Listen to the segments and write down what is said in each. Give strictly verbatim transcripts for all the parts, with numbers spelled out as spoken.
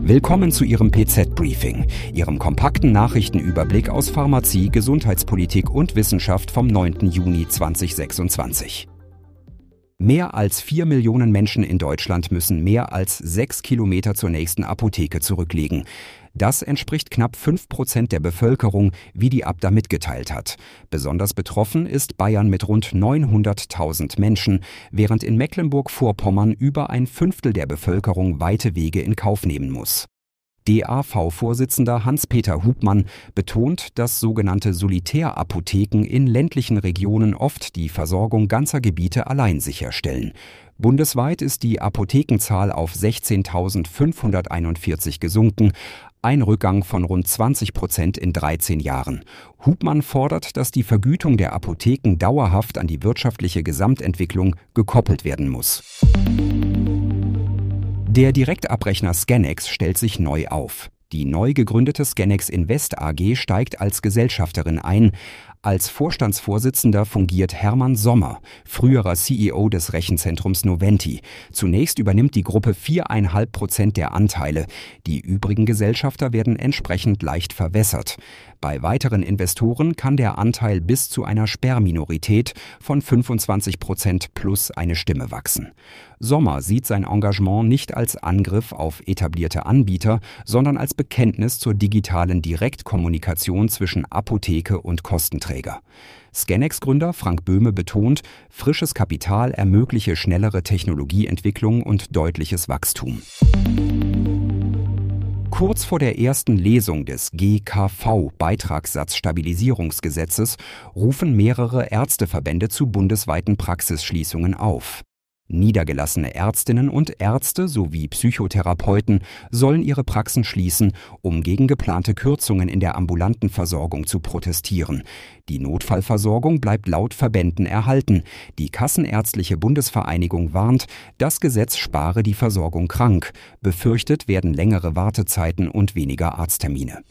Willkommen zu Ihrem P Z-Briefing, Ihrem kompakten Nachrichtenüberblick aus Pharmazie, Gesundheitspolitik und Wissenschaft vom neunten Juni zweitausendsechsundzwanzig. Mehr als vier Millionen Menschen in Deutschland müssen mehr als sechs Kilometer zur nächsten Apotheke zurücklegen. Das entspricht knapp fünf Prozent der Bevölkerung, wie die Abda mitgeteilt hat. Besonders betroffen ist Bayern mit rund neunhunderttausend Menschen, während in Mecklenburg-Vorpommern über ein Fünftel der Bevölkerung weite Wege in Kauf nehmen muss. D A V-Vorsitzender Hans-Peter Hubmann betont, dass sogenannte Solitärapotheken in ländlichen Regionen oft die Versorgung ganzer Gebiete allein sicherstellen. Bundesweit ist die Apothekenzahl auf sechzehntausendfünfhunderteinundvierzig gesunken, ein Rückgang von rund zwanzig Prozent in dreizehn Jahren. Hubmann fordert, dass die Vergütung der Apotheken dauerhaft an die wirtschaftliche Gesamtentwicklung gekoppelt werden muss. Der Direktabrechner Scanex stellt sich neu auf. Die neu gegründete Scanex Invest A G steigt als Gesellschafterin ein. Als Vorstandsvorsitzender fungiert Hermann Sommer, früherer C E O des Rechenzentrums Noventi. Zunächst übernimmt die Gruppe vier Komma fünf Prozent der Anteile. Die übrigen Gesellschafter werden entsprechend leicht verwässert. Bei weiteren Investoren kann der Anteil bis zu einer Sperrminorität von fünfundzwanzig Prozent plus eine Stimme wachsen. Sommer sieht sein Engagement nicht als Angriff auf etablierte Anbieter, sondern als Bekenntnis zur digitalen Direktkommunikation zwischen Apotheke und Kostenträger. Scanex-Gründer Frank Böhme betont, frisches Kapital ermögliche schnellere Technologieentwicklung und deutliches Wachstum. Kurz vor der ersten Lesung des G K V-Beitragssatzstabilisierungsgesetzes rufen mehrere Ärzteverbände zu bundesweiten Praxisschließungen auf. Niedergelassene Ärztinnen und Ärzte sowie Psychotherapeuten sollen ihre Praxen schließen, um gegen geplante Kürzungen in der ambulanten Versorgung zu protestieren. Die Notfallversorgung bleibt laut Verbänden erhalten. Die Kassenärztliche Bundesvereinigung warnt, das Gesetz spare die Versorgung krank. Befürchtet werden längere Wartezeiten und weniger Arzttermine.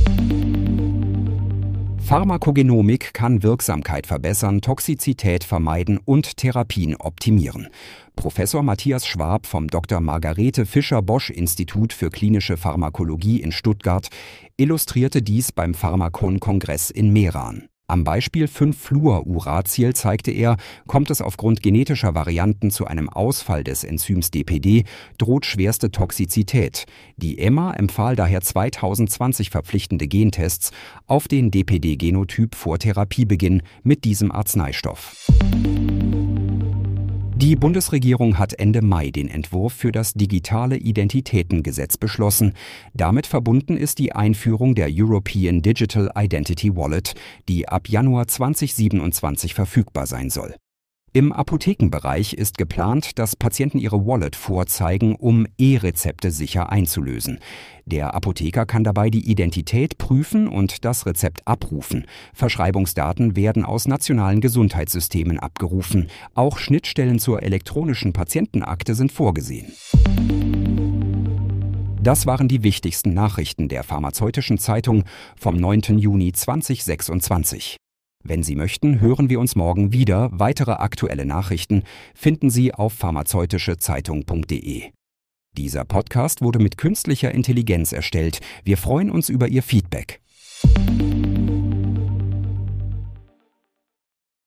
Pharmakogenomik kann Wirksamkeit verbessern, Toxizität vermeiden und Therapien optimieren. Professor Matthias Schwab vom Doktor Margarete Fischer-Bosch-Institut für klinische Pharmakologie in Stuttgart illustrierte dies beim Pharmakon-Kongress in Meran. Am Beispiel fünf Fluor-Uracil zeigte er, kommt es aufgrund genetischer Varianten zu einem Ausfall des Enzyms D P D, droht schwerste Toxizität. Die E M A empfahl daher zweitausendzwanzig verpflichtende Gentests auf den D P D-Genotyp vor Therapiebeginn mit diesem Arzneistoff. Die Bundesregierung hat Ende Mai den Entwurf für das digitale Identitätengesetz beschlossen. Damit verbunden ist die Einführung der European Digital Identity Wallet, die ab Januar zweitausendsiebenundzwanzig verfügbar sein soll. Im Apothekenbereich ist geplant, dass Patienten ihre Wallet vorzeigen, um E-Rezepte sicher einzulösen. Der Apotheker kann dabei die Identität prüfen und das Rezept abrufen. Verschreibungsdaten werden aus nationalen Gesundheitssystemen abgerufen. Auch Schnittstellen zur elektronischen Patientenakte sind vorgesehen. Das waren die wichtigsten Nachrichten der Pharmazeutischen Zeitung vom neunten Juni zweitausendsechsundzwanzig. Wenn Sie möchten, hören wir uns morgen wieder. Weitere aktuelle Nachrichten finden Sie auf pharmazeutische zeitung punkt de. Dieser Podcast wurde mit künstlicher Intelligenz erstellt. Wir freuen uns über Ihr Feedback.